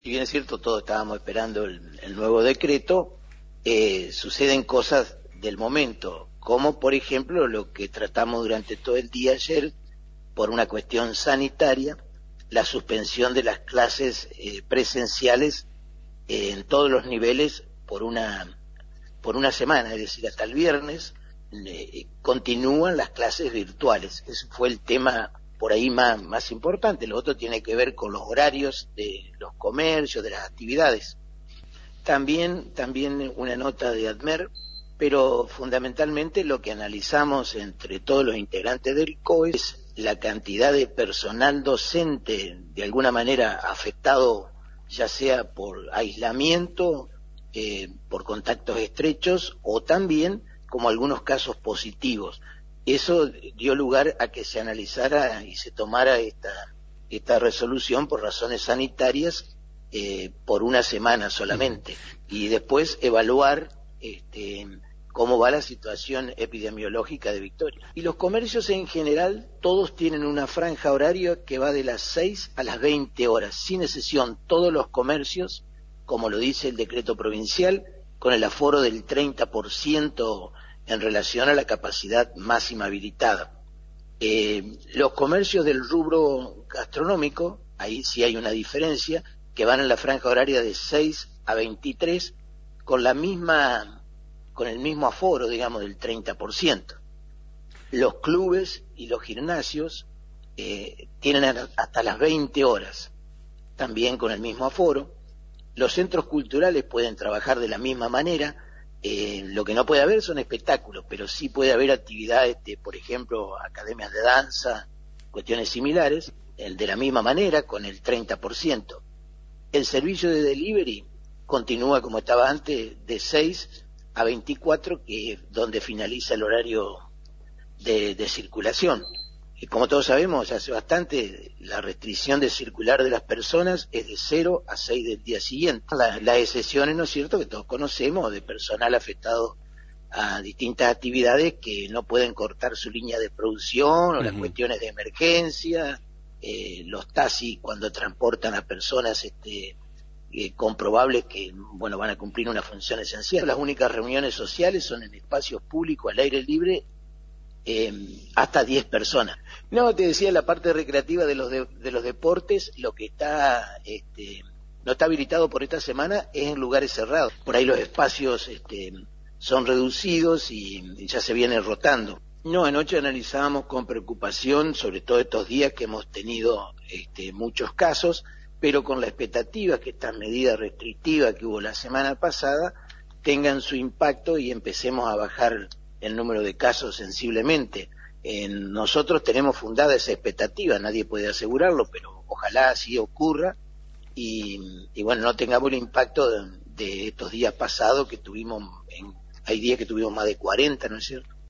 Si bien es cierto, todos estábamos esperando el nuevo decreto, suceden cosas del momento, como por ejemplo lo que tratamos durante todo el día ayer, por una cuestión sanitaria, la suspensión de las clases presenciales en todos los niveles por una semana, es decir, hasta el viernes continúan las clases virtuales. Ese fue el tema por ahí más importante. Lo otro tiene que ver con los horarios de los comercios, de las actividades. También una nota de ADMER, pero fundamentalmente lo que analizamos entre todos los integrantes del COE es la cantidad de personal docente de alguna manera afectado, ya sea por aislamiento, por contactos estrechos o también como algunos casos positivos. Eso dio lugar a que se analizara y se tomara esta resolución por razones sanitarias por una semana solamente, y después evaluar cómo va la situación epidemiológica de Victoria. Y los comercios en general, todos tienen una franja horaria que va de las 6 a las 20 horas, sin excepción, todos los comercios, como lo dice el decreto provincial, con el aforo del 30% en relación a la capacidad máxima habilitada. Los comercios del rubro gastronómico, ahí sí hay una diferencia, que van en la franja horaria de 6 a 23, con el mismo aforo, digamos, del 30%. Los clubes y los gimnasios tienen hasta las 20 horas, también con el mismo aforo. Los centros culturales pueden trabajar de la misma manera. Lo que no puede haber son espectáculos, pero sí puede haber actividades, por ejemplo, academias de danza, cuestiones similares, de la misma manera, con el 30%. El servicio de delivery continúa como estaba antes, de 6 a 24, que es donde finaliza el horario de circulación. Y como todos sabemos, hace bastante, la restricción de circular de las personas es de 0 a 6 del día siguiente. Las excepciones, ¿no es cierto?, que todos conocemos, de personal afectado a distintas actividades que no pueden cortar su línea de producción, o las cuestiones de emergencia, los taxis cuando transportan a personas comprobables que van a cumplir una función esencial. Las únicas reuniones sociales son en espacios públicos al aire libre, hasta 10 personas. No, te decía, la parte recreativa de los deportes, lo que no está habilitado por esta semana es en lugares cerrados. Por ahí los espacios son reducidos y ya se viene rotando. No, anoche analizábamos con preocupación, sobre todo estos días que hemos tenido muchos casos, pero con la expectativa que estas medidas restrictivas que hubo la semana pasada tengan su impacto y empecemos a bajar el número de casos sensiblemente. Nosotros tenemos fundada esa expectativa, nadie puede asegurarlo, pero ojalá así ocurra y no tengamos el impacto de estos días pasados que tuvimos, hay días que tuvimos más de 40, ¿no es cierto?